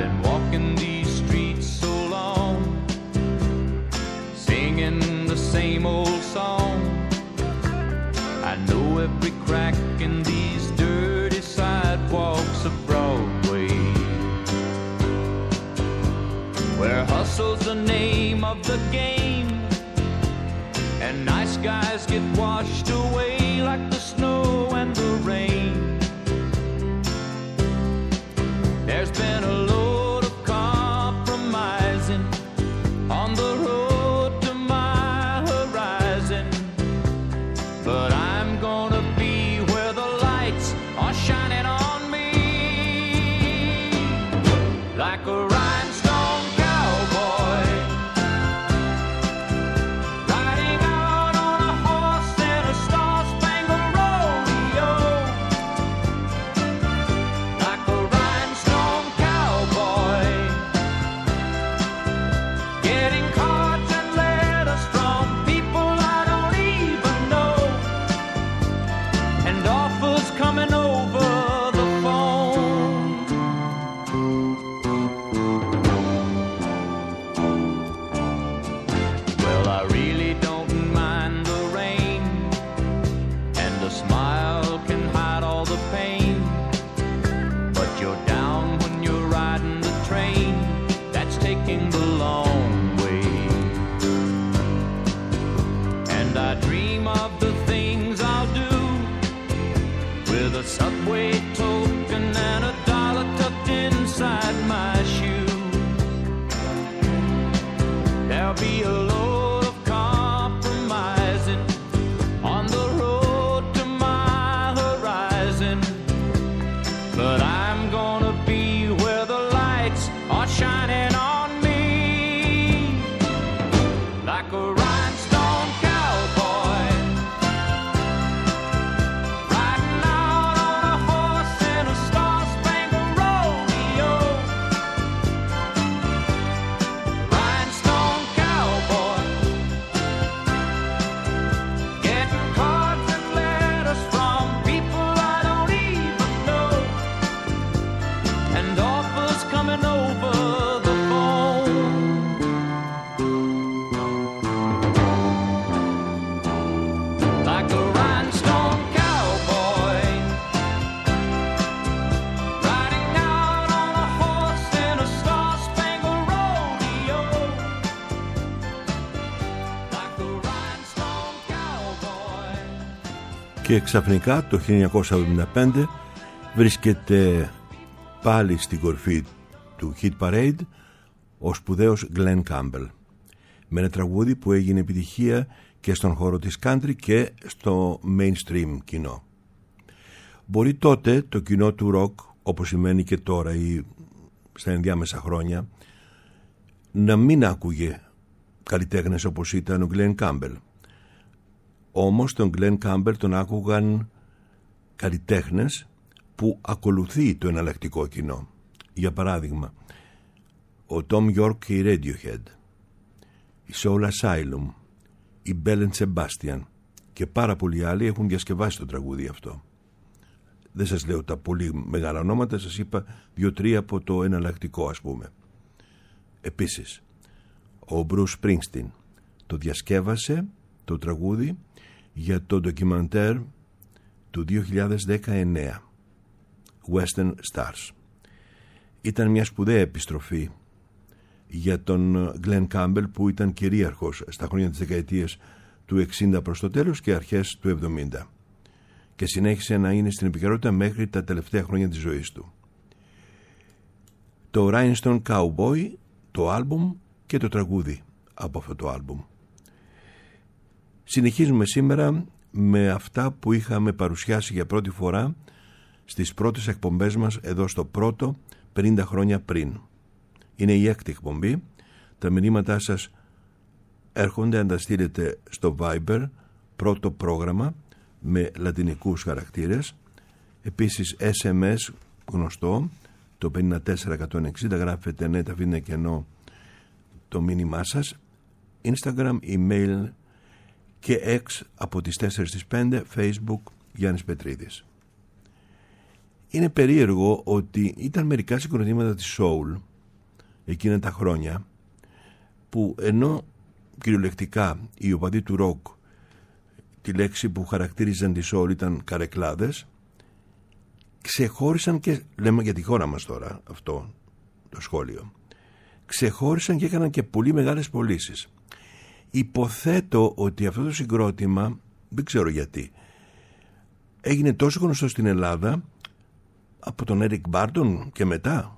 been walking these streets so long, singing the same old song. I know every crack in these dirty sidewalks of Broadway, where hustle's the name of the game, and nice guys get washed away like the snow and the rain. There's been a load of compromising on the road to my horizon, but I'm gonna be where the lights are shining on me, like a rhinestone cowboy, riding out on a horse in a star-spangled rodeo, like a rhinestone cowboy, getting cards and letters from people I don't even know, and offers coming over the phone. Well, I really don't mind the rain, and a smile can hide all the pain, but you're down when you're riding the train that's taking the long way. And I dream of the things I'll do with a subway token and a dollar tucked inside my shoe. There'll be a load of compromising on the road to my horizon, but I'm gonna be where the lights are shining on me, like a rhinestone cowboy, riding out on a horse in a star-spangled rodeo, rhinestone cowboy, getting cards and letters from people I don't even know, and offers coming over the phone. Like a rhinestone cowboy, riding out on a horse in a star-spangled rodeo, like a rhinestone cowboy. Και ξαφνικά το 1975 βρίσκεται πάλι στην κορφή του Hit Parade ο σπουδαίος Glenn Campbell, με ένα τραγούδι που έγινε επιτυχία και στον χώρο της country και στο mainstream κοινό. Μπορεί τότε το κοινό του rock, όπως σημαίνει και τώρα ή στα ενδιάμεσα χρόνια, να μην άκουγε καλλιτέχνες όπως ήταν ο Glenn Campbell. Όμως τον Glenn Campbell τον άκουγαν καλλιτέχνες που ακολουθεί το εναλλακτικό κοινό. Για παράδειγμα, ο Tom York και η Radiohead, η Soul Asylum, η Bell and Sebastian και πάρα πολλοί άλλοι έχουν διασκευάσει το τραγούδι αυτό. Δεν σας λέω τα πολύ μεγάλα ονόματα, σας είπα 2-3 από το εναλλακτικό, ας πούμε. Επίσης, ο Bruce Springsteen το διασκεύασε το τραγούδι για το ντοκιμαντέρ του 2019, Western Stars. Ήταν μια σπουδαία επιστροφή για τον Glenn Campbell, που ήταν κυρίαρχος στα χρόνια της δεκαετίας του 60 προς το τέλος και αρχές του 70, και συνέχισε να είναι στην επικαιρότητα μέχρι τα τελευταία χρόνια της ζωής του. Το Rhinestone Cowboy, το άλμπουμ και το τραγούδι από αυτό το άλμπουμ. Συνεχίζουμε σήμερα με αυτά που είχαμε παρουσιάσει για πρώτη φορά στις πρώτες εκπομπές μας εδώ στο πρώτο 50 χρόνια πριν. Είναι η 6η εκπομπή. Τα μηνύματά σας έρχονται, αν τα στείλετε στο Viber, πρώτο πρόγραμμα με λατινικούς χαρακτήρες. Επίσης SMS γνωστό, το 54160, γράφετε ναι, τα αφήνετε κενό το μήνυμά σας. Instagram, email και X από τις 4 στις 5, Facebook Γιάννης Πετρίδης. Είναι περίεργο ότι ήταν μερικά συγκροτήματα της Soul εκείνα τα χρόνια, που ενώ κυριολεκτικά οι οπαδοί του ροκ τη λέξη που χαρακτήριζαν τη soul ήταν καρεκλάδες, ξεχώρισαν και, λέμε για τη χώρα μας τώρα αυτό το σχόλιο, ξεχώρισαν και έκαναν και πολύ μεγάλες πωλήσεις. Υποθέτω ότι αυτό το συγκρότημα, δεν ξέρω γιατί, έγινε τόσο γνωστό στην Ελλάδα από τον Eric Burdon και μετά.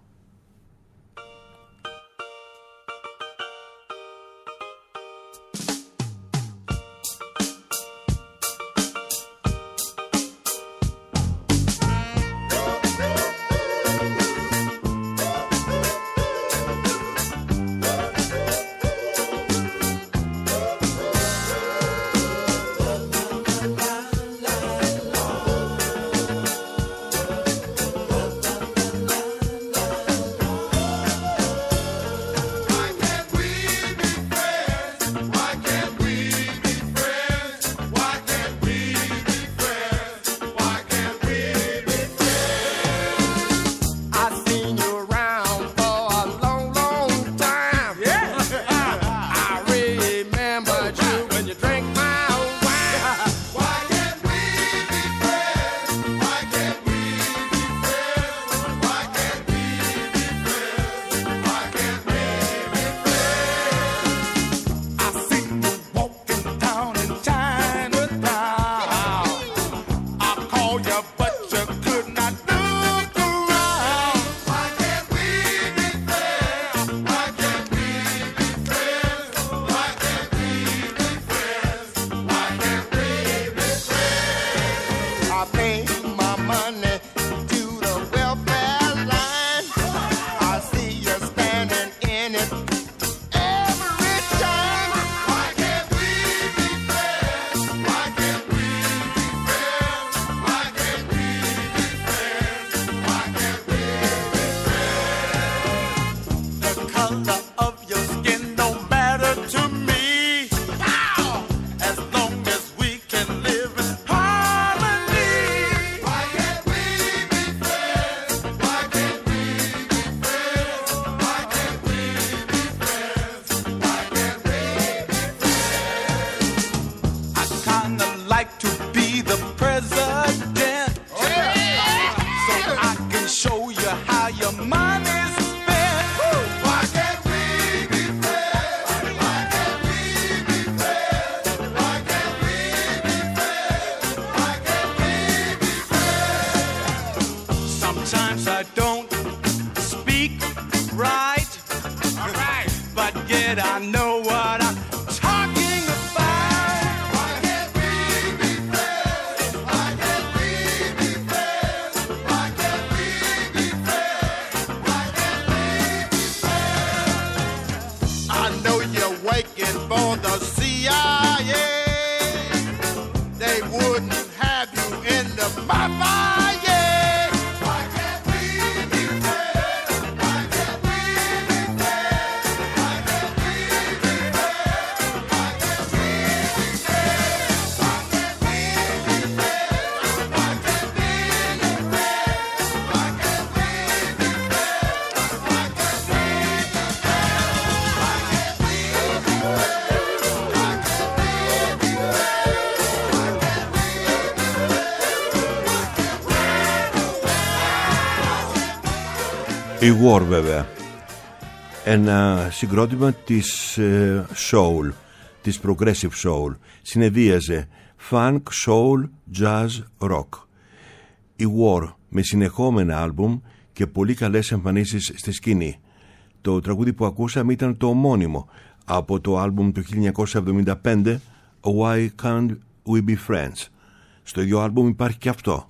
Η War, βέβαια, ένα συγκρότημα της soul, της progressive soul, συνεδίαζε funk, soul, jazz, rock. Η War με συνεχόμενα άλμπουμ και πολύ καλές εμφανίσεις στη σκηνή. Το τραγούδι που ακούσαμε ήταν το ομώνυμο από το άλμπουμ του 1975 Why Can't We Be Friends. Στο ίδιο άλμπουμ υπάρχει και αυτό.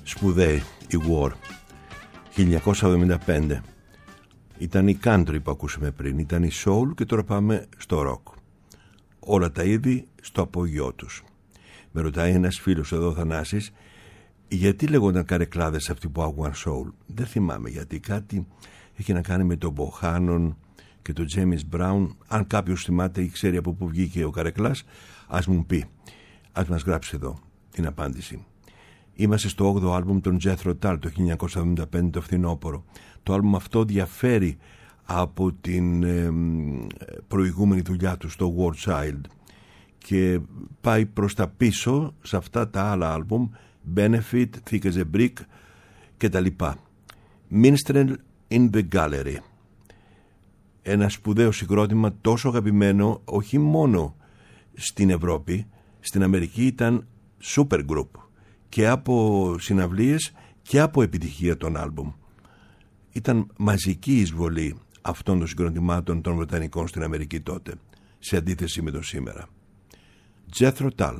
σπουδαίοι, η War, 1975. Ήταν η country που ακούσαμε πριν, ήταν η soul και τώρα πάμε στο rock. Όλα τα είδη στο απόγειό τους. Με ρωτάει ένας φίλος εδώ, Θανάσης, γιατί λέγονταν καρεκλάδες αυτοί που άκουγαν soul. Δεν θυμάμαι γιατί, κάτι έχει να κάνει με τον Μποχάνον και τον Τζέιμις Μπράουν. Αν κάποιος θυμάται ή ξέρει από πού βγήκε ο καρεκλάς, ας μου πει, ας μας γράψει εδώ την απάντηση. Είμαστε στο 8ο άλμπουμ των Jethro Tull το 1975, το φθινόπωρο. Το άλμπουμ αυτό διαφέρει από την προηγούμενη δουλειά του στο War Child και πάει προς τα πίσω σε αυτά τα άλλα άλμπουμ, Benefit, Thick as a Brick και τα λοιπά. Minstrel in the Gallery, ένα σπουδαίο συγκρότημα, τόσο αγαπημένο όχι μόνο στην Ευρώπη, στην Αμερική ήταν super group και από συναυλίες και από επιτυχία των άλμπουμ. Ήταν μαζική εισβολή αυτών των συγκροτημάτων των Βρετανικών στην Αμερική τότε, σε αντίθεση με το σήμερα. Jethro Tull.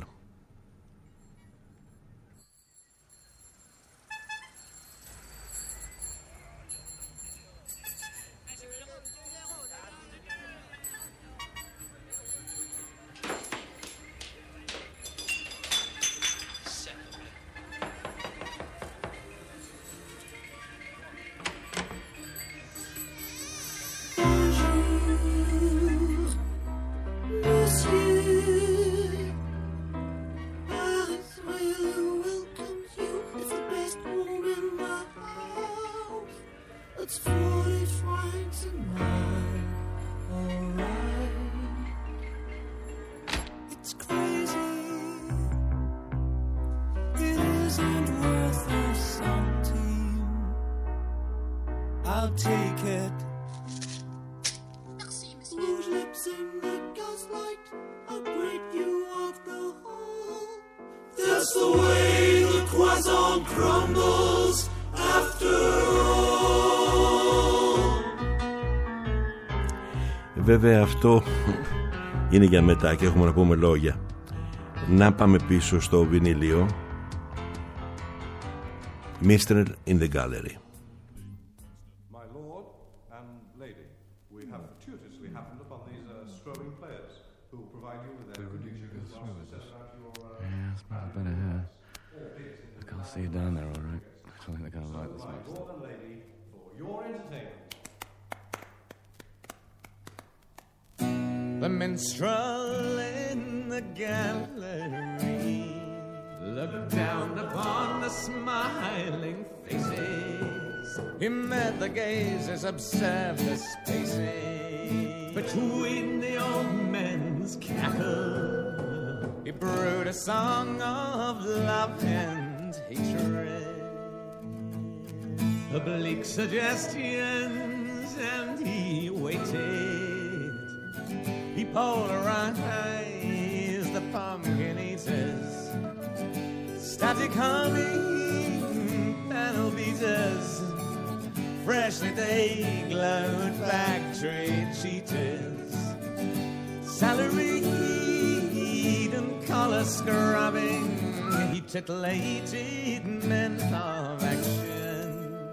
Βέβαια αυτό είναι για μετά και έχουμε να πούμε λόγια. Να πάμε πίσω στο βινίλιο. Minstrel in the Gallery. My lord and lady, we have fortuitously happened upon these strolling players who will provide you with their conditions. Yeah, it's better here. I can't see you down there, all right. I don't think they're going to like this much. My lord and lady, for your entertainment. The minstrel in the gallery looked down upon the smiling faces. He met the gazes, observed the spaces between the old men's cackle. He brewed a song of love and hatred, oblique suggestions, and he waited. He polarized the pumpkin eaters, static humming panel beaters, freshly they glowed factory cheaters, salaried and collar scrubbing. He titillated men of action,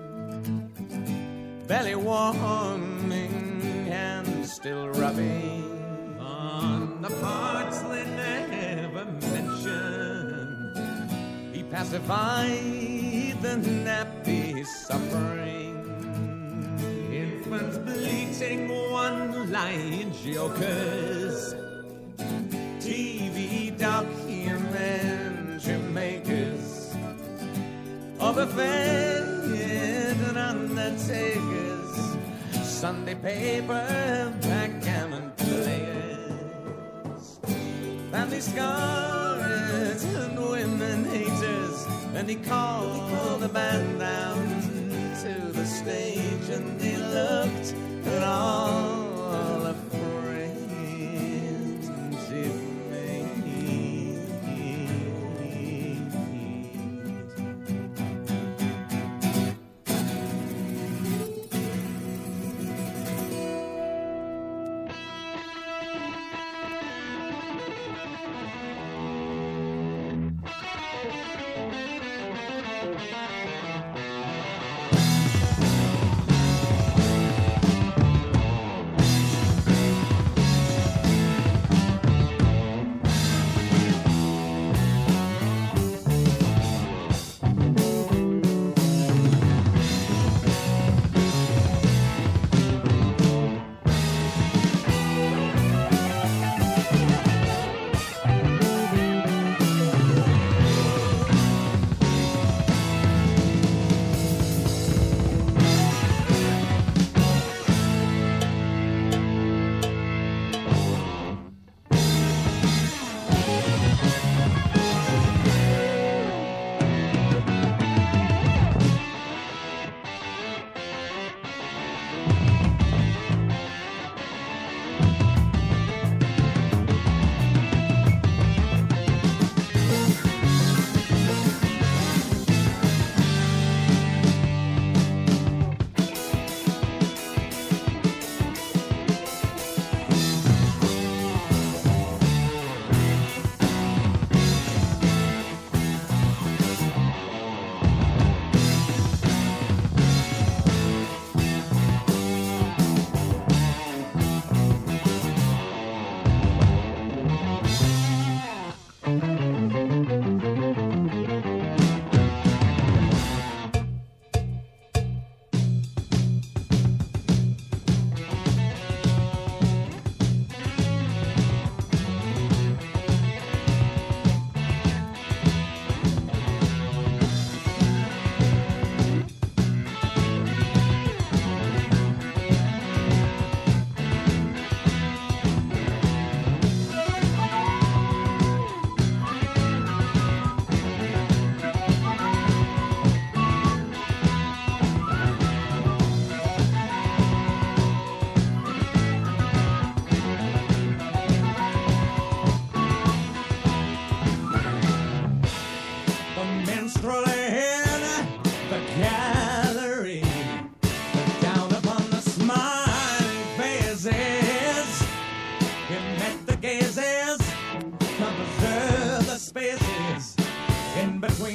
belly warming and still rubbing on the parts they never mentioned. He pacified the nappy suffering, infants bleating one-line jokers, TV documentary makers, overfed and undertakers, Sunday paper backgammon players, family scars and women haters. And he called the band down to the stage, and he looked at all the friends he made.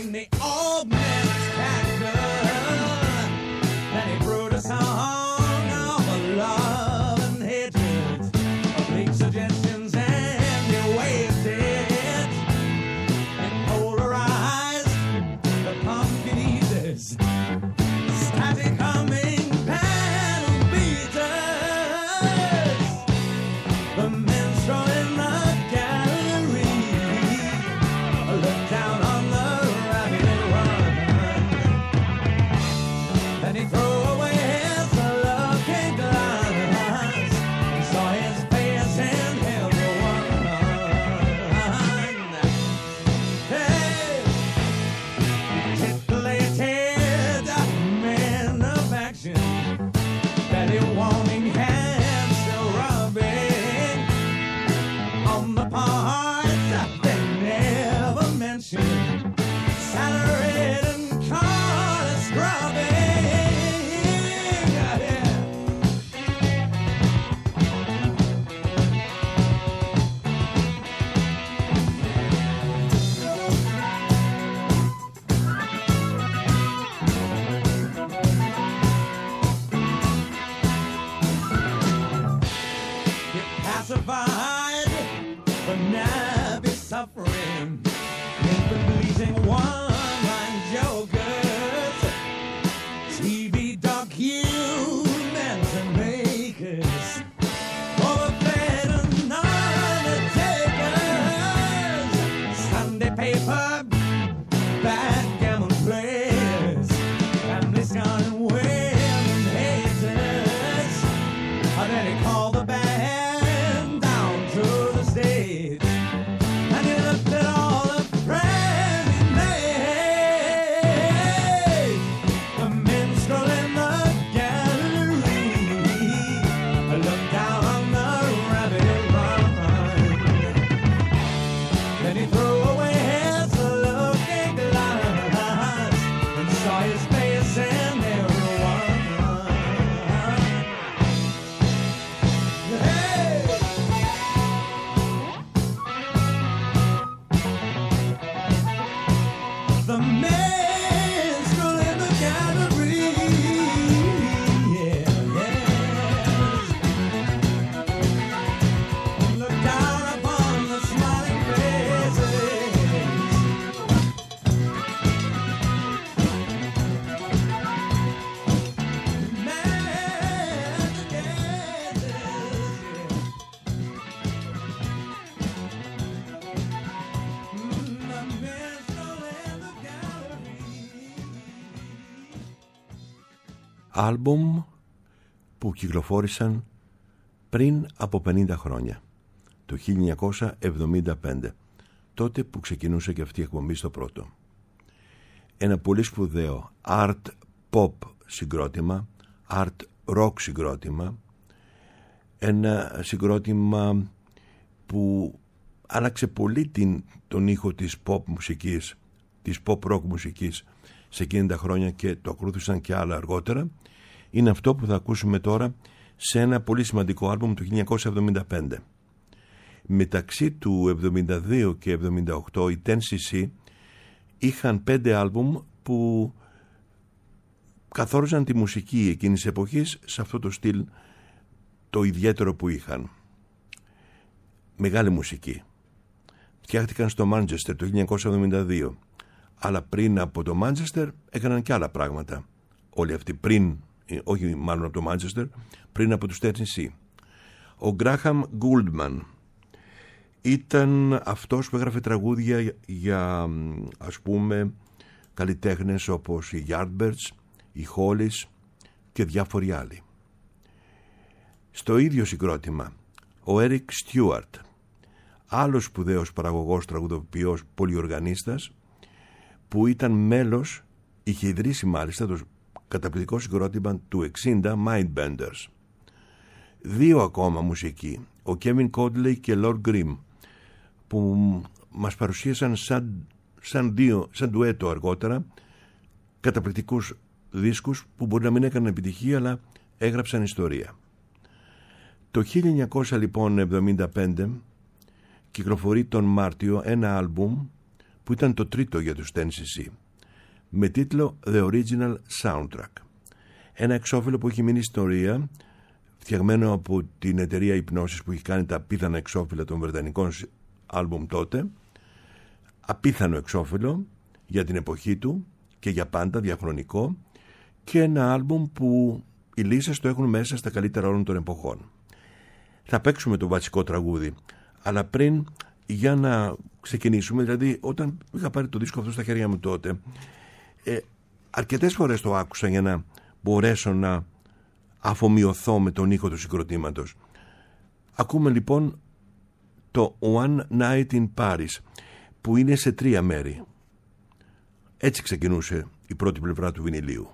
in the old man's cactus, and he wrote a song of love and hatred, of bleak suggestions, and he waved it and polarized the pumpkin eaters, static humming panel beaters, the minstrel in the gallery looked down on the rabbit run. Then he threw away his looking glass and saw his face and held the one. Hey, titillated man of action, belly warming, hands still rubbing on the parts that they never mentioned, salaried and collar scrubbing. Yeah. Get pacified, but now be suffering. People pleasing one-line jokers, TV documents and makers, overfed and undertakers, Sunday paper, backgammon players, families gone and women haters. And then he called the band down to the stage, and he looked at all the friends he made. The minstrel in the gallery looked down on the rabbit run. Then he threw away his looking glass and saw his face in everyone. Hey! The minstrel in the gallery, yeah, look down upon the smiling faces. Magic gazes, the minstrel in the gallery. Άλμπουμ που κυκλοφόρησαν πριν από 50 χρόνια, το 1975, τότε που ξεκινούσε και αυτή η εκπομπή στο πρώτο. Ένα πολύ σπουδαίο art pop συγκρότημα, art rock συγκρότημα, ένα συγκρότημα που άλλαξε πολύ τον ήχο της pop μουσικής, της pop rock μουσικής σε εκείνη τα χρόνια, και το ακολούθησαν και άλλα αργότερα. Είναι αυτό που θα ακούσουμε τώρα σε ένα πολύ σημαντικό άλμπουμ του 1975. Μεταξύ του 72 και 78 οι 10cc είχαν 5 άλμπουμ που καθόριζαν τη μουσική εκείνης της εποχής σε αυτό το στυλ το ιδιαίτερο που είχαν. Μεγάλη μουσική. Φτιάχτηκαν στο Μάντσεστερ το 1972, αλλά πριν από το Μάντσεστερ έκαναν και άλλα πράγματα. Όλοι αυτοί πριν, όχι μάλλον από το Μάντσεστερ, πριν από τους 10cc. Ο Γκράχαμ Γκούλντμαν ήταν αυτός που έγραφε τραγούδια για, ας πούμε, καλλιτέχνες όπως οι Yardbirds, οι Hollies και διάφοροι άλλοι. Στο ίδιο συγκρότημα ο Έρικ Στιούαρτ, άλλος σπουδαίος παραγωγός, τραγουδοποιός, πολυοργανίστας, που ήταν μέλος, είχε ιδρύσει μάλιστα το καταπληκτικό συγκρότημα του 60 Mindbenders. 2 ακόμα μουσικοί, ο Kevin Codley και Lord Grimm, που μας παρουσίασαν σαν ντουέτο αργότερα καταπληκτικούς δίσκους που μπορεί να μην έκαναν επιτυχία, αλλά έγραψαν ιστορία. Το 1975 κυκλοφορεί τον Μάρτιο ένα άλμπουμ που ήταν το τρίτο για τους 10cc, με τίτλο The Original Soundtrack. Ένα εξώφυλλο που έχει μείνει ιστορία, φτιαγμένο από την εταιρεία Υπνώσης που έχει κάνει τα απίθανα εξώφυλλα των βρετανικών άλμπουμ τότε. Απίθανο εξώφυλλο για την εποχή του και για πάντα, διαχρονικό, και ένα άλμπουμ που οι λύσες το έχουν μέσα στα καλύτερα όλων των εποχών. Θα παίξουμε το βασικό τραγούδι, αλλά πριν, για να ξεκινήσουμε, δηλαδή όταν είχα πάρει το δίσκο αυτό στα χέρια μου τότε, αρκετές φορές το άκουσα για να μπορέσω να αφομοιωθώ με τον ήχο του συγκροτήματος. Ακούμε λοιπόν το One Night in Paris, που είναι σε 3 μέρη. Έτσι ξεκινούσε η πρώτη πλευρά του βινιλίου.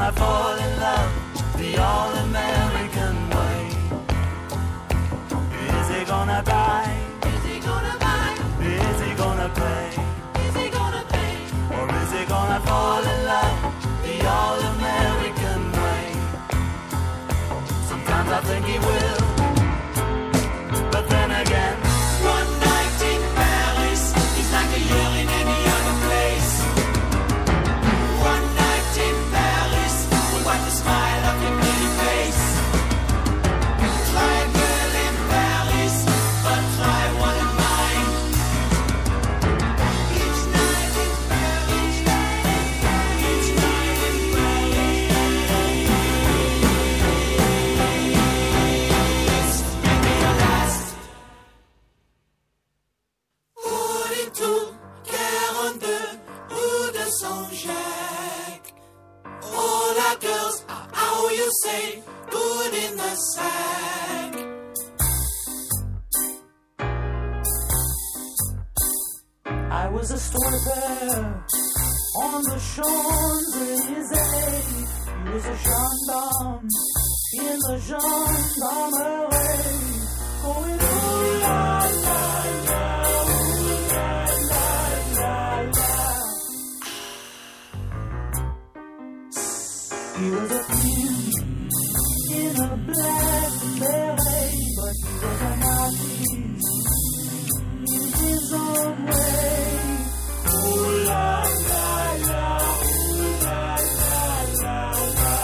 gonna fall in love the all-American way? Is he gonna buy? Is he gonna buy? Is he gonna pay? Is he gonna pay? Or is he gonna fall in love the all-American way? Sometimes I think he will, but then again, One night in Paris is like a year in any other place. One night in Paris will wipe the smile off your pretty face. Try a girl in Paris, but try one of mine. Each night in Paris, each night in Paris. Maybe your last. 42, 42, rue de Saint-Jacques. All our girls are, how you say, good in the sack. I was a stripper on the Champs-Élysées. He was a gendarme in the gendarmerie. Going ooh la la la, ooh la la la la. He was a king in a black beret, but he was an artist in his own way. Ooh la la la, ooh la la la la.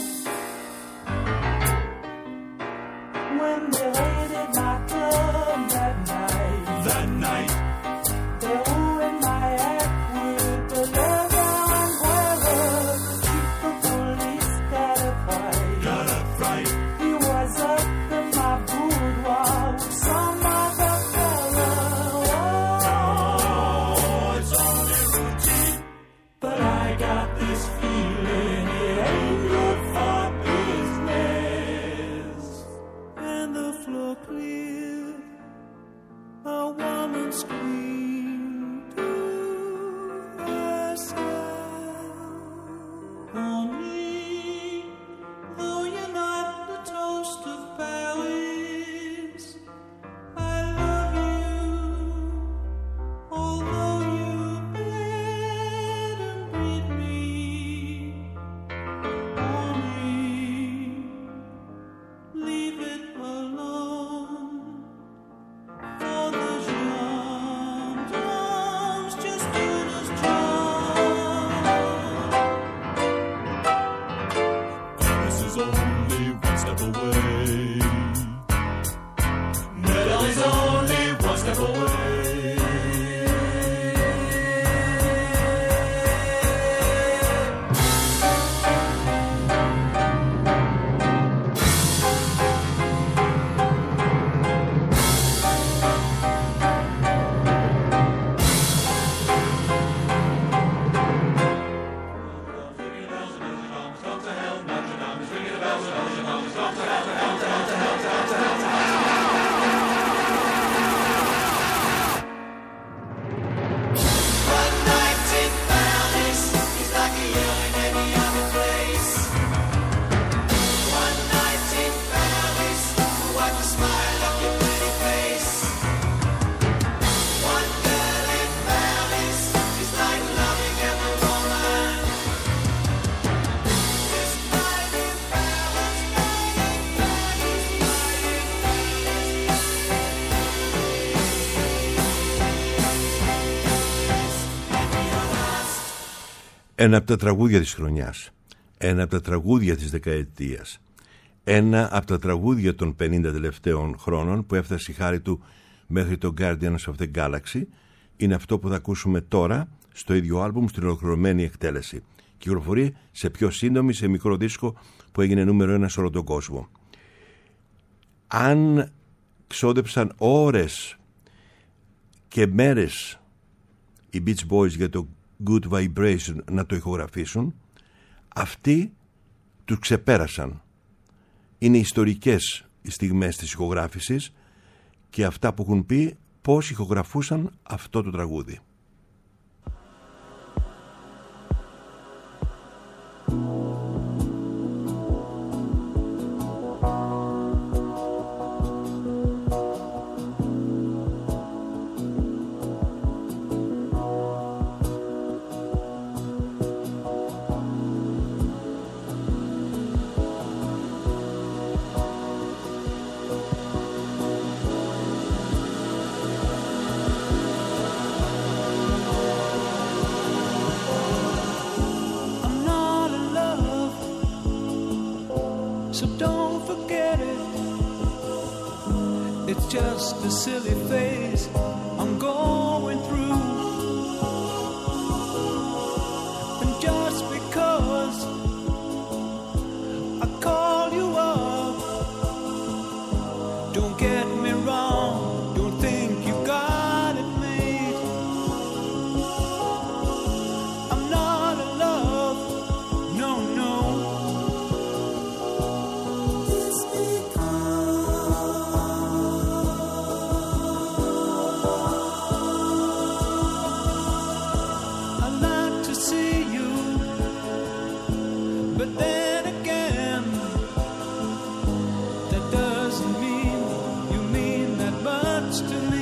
When they raided my club that night, they ruined my act with the leather umbrella. The chief of police got a fright. He was up in my boudoir with some other fella. Oh, it's only routine, but I got this feeling it ain't good for business. And the floor cleared, a woman screamed to herself. Only, though you're not the toast of Paris, I love you, although you bled and bleed me. Only, leave it alone. For the gendarmes just doing his job. Paris is only one step away. Metal is only one step away. One night in Paris is like a year in any other place. One night in Paris will wipe the smile off your pretty face. One girl in Paris is like loving every woman. This night in Paris, Ένα από τα τραγούδια της χρονιάς, ένα από τα τραγούδια της δεκαετίας, ένα από τα τραγούδια των 50 τελευταίων χρόνων που έφτασε η χάρη του μέχρι το Guardians of the Galaxy, είναι αυτό που θα ακούσουμε τώρα στο ίδιο άλμπουμ στην ολοκληρωμένη εκτέλεση. Κυκλοφορεί σε πιο σύντομη, σε μικρό δίσκο που έγινε νούμερο 1 σε όλο τον κόσμο. Αν ξόδεψαν ώρες και μέρες οι Beach Boys για το Good Vibration να το ηχογραφήσουν, αυτοί τους ξεπέρασαν. Είναι ιστορικές οι στιγμές της ηχογράφησης και αυτά που έχουν πει πώς ηχογραφούσαν αυτό το τραγούδι. so don't forget it. It's just a silly phase I'm going through. And just because I call you up, don't get me wrong, don't think you got it made. I'm not in love, no, no. It's I like to see you, but then again, that doesn't mean you mean that much to me.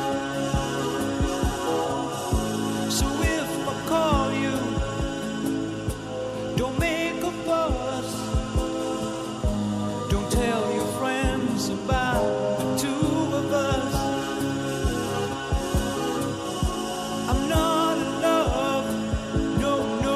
So if I call you, don't make a fuss. Don't tell your friends about the two of us. I'm not in love, no, no.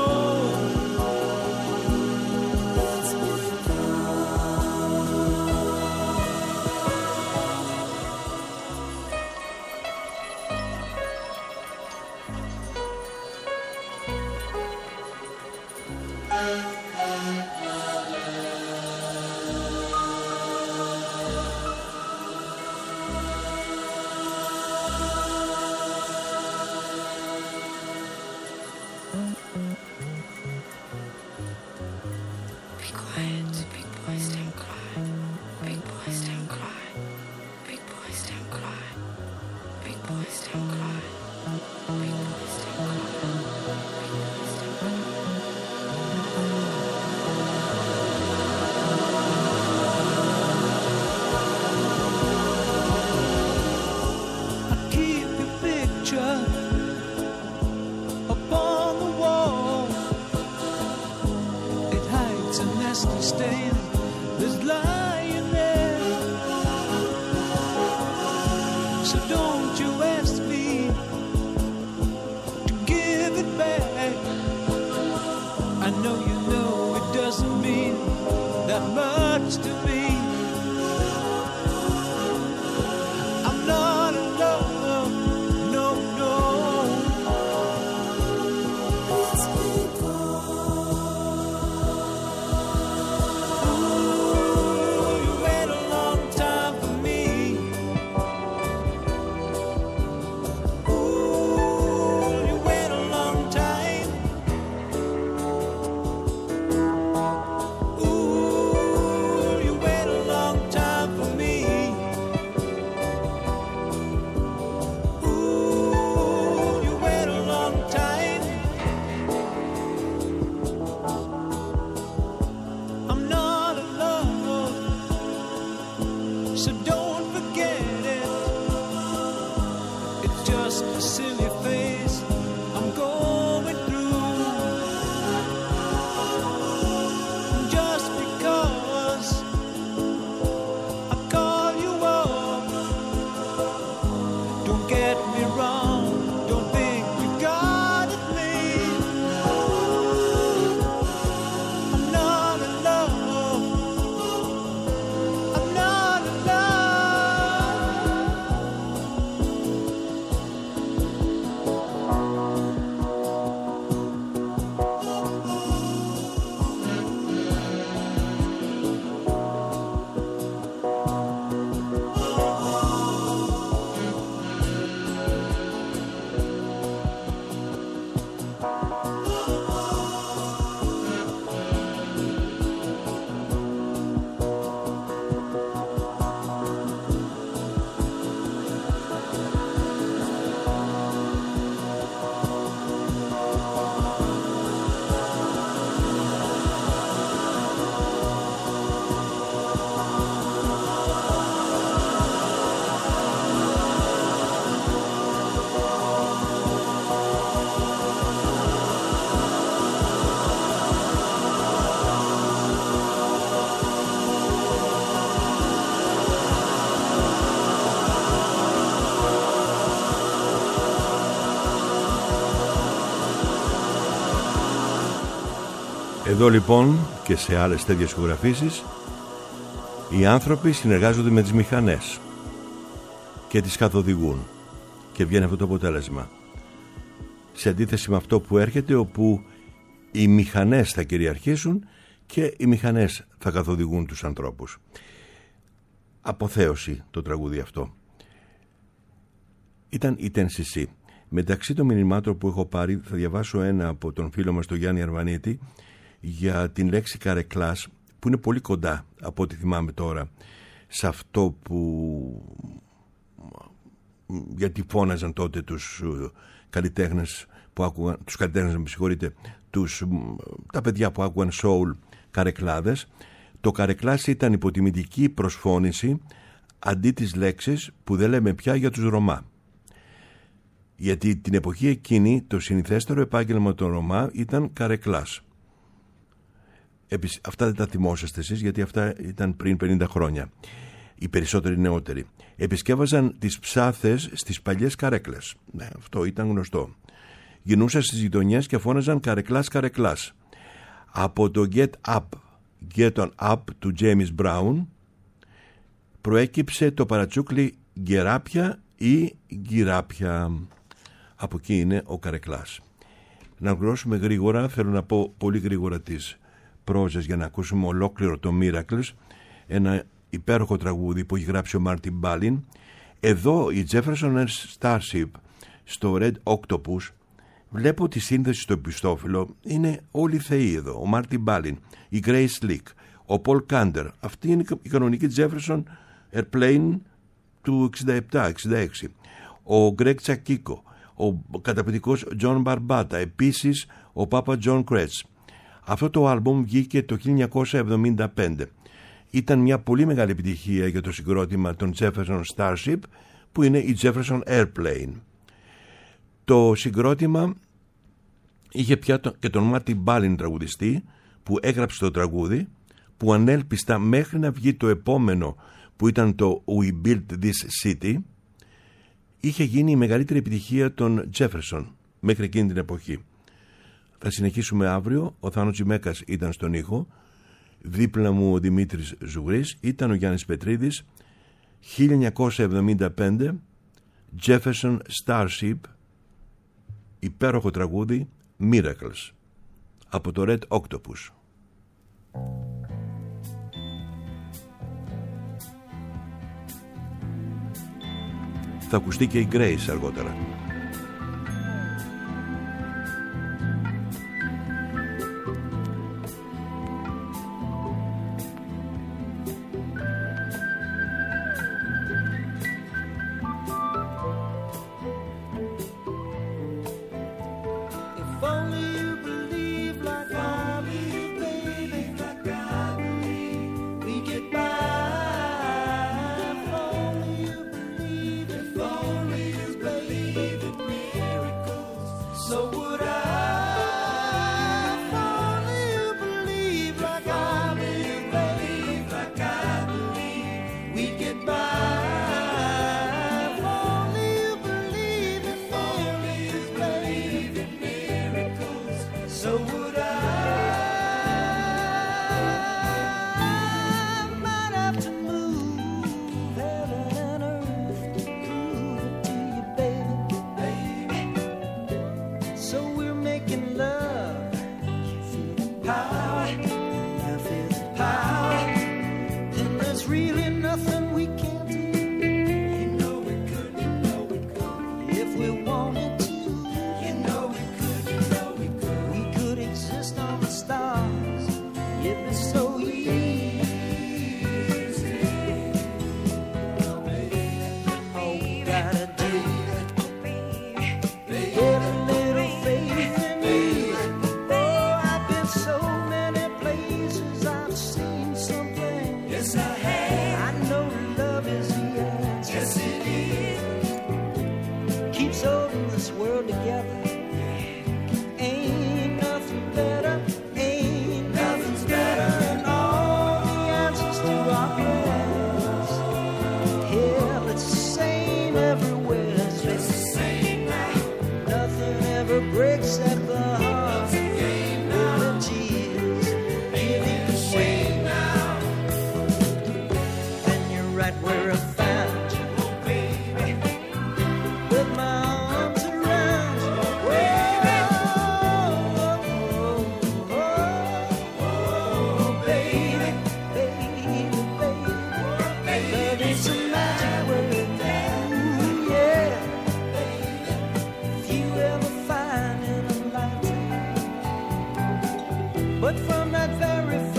Be quiet, big boys don't cry. Big boys don't cry. Big boys don't cry. Big boys don't cry. Big boys don't cry. I keep your picture upon the wall. It hides a nasty stain that's lying there. So don't you ask me to give it back. I know you know it doesn't mean that much to me. I'm not in love, no, no. Ooh, you wait a long time for me. Ooh, you wait a long time. Ooh, you wait a long time for me. Ooh, you wait a long time. I'm not in love, so don't forget it. It's just a silly phase I'm going through. Just because I call you up, don't get me wrong, don't think you got it made. I'm not in love, I'm not in love. Εδώ λοιπόν και σε άλλες τέτοιες ηχογραφήσεις Οι άνθρωποι συνεργάζονται με τις μηχανές και τις καθοδηγούν και βγαίνει αυτό το αποτέλεσμα, σε αντίθεση με αυτό που έρχεται, όπου οι μηχανές θα κυριαρχήσουν και οι μηχανές θα καθοδηγούν τους ανθρώπους. Αποθέωση το τραγούδι αυτό. Ήταν η TNCC. Μεταξύ των μηνυμάτων που έχω πάρει, θα διαβάσω ένα από τον φίλο μας τον Γιάννη Αρβανίτη για την λέξη καρεκλάς, που είναι πολύ κοντά από ό,τι θυμάμαι τώρα σε αυτό που, γιατί φώναζαν τότε τους καλλιτέχνες που άκουγαν, τους καλλιτέχνες, με συγχωρείτε, τα παιδιά που άκουγαν soul, καρεκλάδες. Το καρεκλάς ήταν υποτιμητική προσφώνηση αντί της λέξης που δεν λέμε πια για τους Ρωμά. Γιατί την εποχή εκείνη το συνηθέστερο επάγγελμα των Ρωμά ήταν καρεκλάς. Αυτά δεν τα θυμόσαστε εσείς, γιατί αυτά ήταν πριν 50 χρόνια. Οι περισσότεροι νεότεροι επισκέβαζαν τις ψάθες στις παλιές καρέκλες. Ναι, αυτό ήταν γνωστό. Γινούσαν στις γειτονιές και φώναζαν καρεκλάς, καρεκλάς. Από το Get Up, Get on Up του James Brown προέκυψε το παρατσούκλι γκεράπια ή γκυράπια. Από εκεί είναι ο καρεκλάς. Να γλώσσουμε γρήγορα, θέλω να πω πολύ γρήγορα τις πρόζες για να ακούσουμε ολόκληρο το Miracles, ένα υπέροχο τραγούδι που έχει γράψει ο Μάρτιν Μπάλιν. Εδώ η Jefferson Starship στο Red Octopus, βλέπω τη σύνδεση στο επιστόφυλλο, είναι όλοι θεοί εδώ. Ο Μάρτιν Μπάλιν, η Grace Slick, ο Πολ Κάντερ. Αυτή είναι η κανονική Jefferson Airplane του 67-66. Ο Greg Τσακίκο, ο καταπληκτικός John Barbata, επίσης ο Πάπα John Kretsch. Αυτό το άλμπουμ βγήκε το 1975. Ήταν μια πολύ μεγάλη επιτυχία για το συγκρότημα των Jefferson Starship, που είναι η Jefferson Airplane. Το συγκρότημα είχε πια και τον Μάρτιν Μπάλιν τραγουδιστή, που έγραψε το τραγούδι, που ανέλπιστα μέχρι να βγει το επόμενο, που ήταν το We Built This City, είχε γίνει η μεγαλύτερη επιτυχία των Jefferson μέχρι εκείνη την εποχή. Θα συνεχίσουμε αύριο. Ο Θάνος Τζιμέκας ήταν στον ήχο, δίπλα μου ο Δημήτρης Ζουγρής, ήταν ο Γιάννης Πετρίδης. 1975, Jefferson Starship, υπέροχο τραγούδι Miracles από το Red Octopus. Θα ακουστεί και η Grace αργότερα. Ain't nothing better, and all very